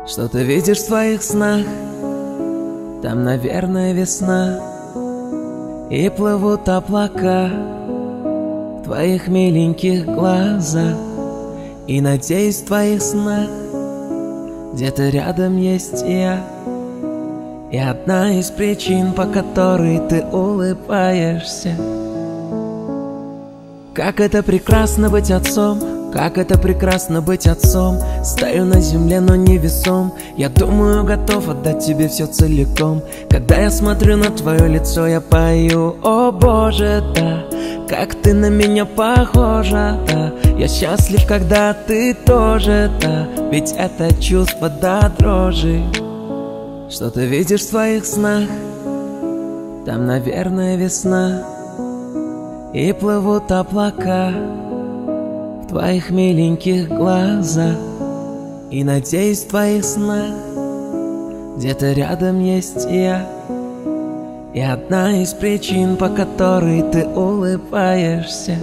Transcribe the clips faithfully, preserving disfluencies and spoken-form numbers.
Что ты видишь в своих снах? Там, наверное, весна, и плывут облака в твоих миленьких глазах. И надеюсь, в твоих снах где-то рядом есть я. И одна из причин, по которой ты улыбаешься. Как это прекрасно быть отцом, как это прекрасно быть отцом. Стою на земле, но невесом. Я думаю, готов отдать тебе все целиком. Когда я смотрю на твое лицо, я пою: о боже, да, как ты на меня похожа, да. Я счастлив, когда ты тоже, да. Ведь это чувство до дрожи. Что ты видишь в своих снах? Там, наверное, весна, и плывут облака в твоих миленьких глазах. И надеюсь, в твоих снах где-то рядом есть я. И одна из причин, по которой ты улыбаешься.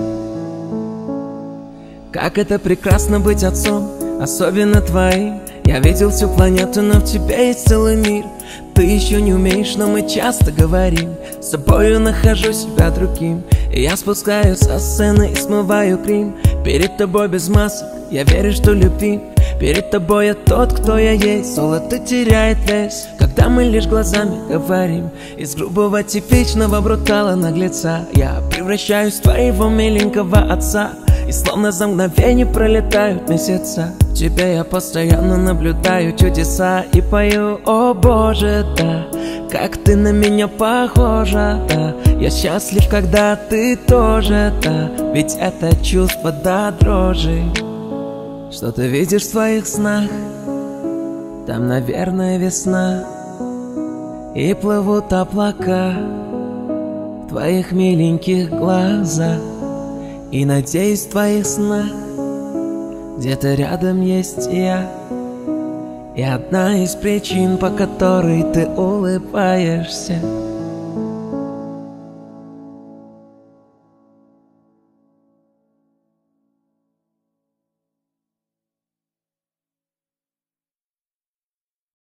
Как это прекрасно быть отцом, особенно твоим. Я видел всю планету, но в тебе есть целый мир. Ты еще не умеешь, но мы часто говорим. С собою нахожу себя другим. И я спускаюсь со сцены и смываю грим. Перед тобой без масок, я верю, что любим. Перед тобой я тот, кто я есть. Золото теряет вес, когда мы лишь глазами говорим. Из грубого типичного брутала наглеца я превращаюсь в твоего миленького отца. И словно за мгновение пролетают месяца. В тебе я постоянно наблюдаю чудеса. И пою: о боже, да, как ты на меня похожа, да. Я счастлив, когда ты тоже, да. Ведь это чувство до дрожи. Что ты видишь в своих снах? Там, наверное, весна, и плывут облака в твоих миленьких глазах. И надеюсь, в твоих снах где-то рядом есть я. И одна из причин, по которой ты улыбаешься.